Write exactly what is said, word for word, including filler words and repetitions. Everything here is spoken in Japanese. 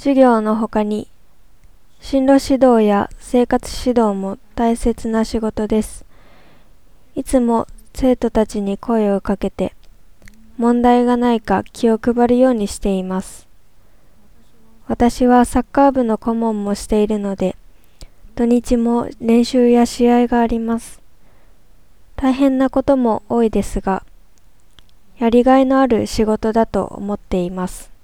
授業の他に、進路指導や生活指導も大切な仕事です。いつも生徒たちに声をかけて、問題がないか気を配るようにしています。私はサッカー部の顧問もしているので、土日も練習や試合があります。大変なことも多いですが、やりがいのある仕事だと思っています。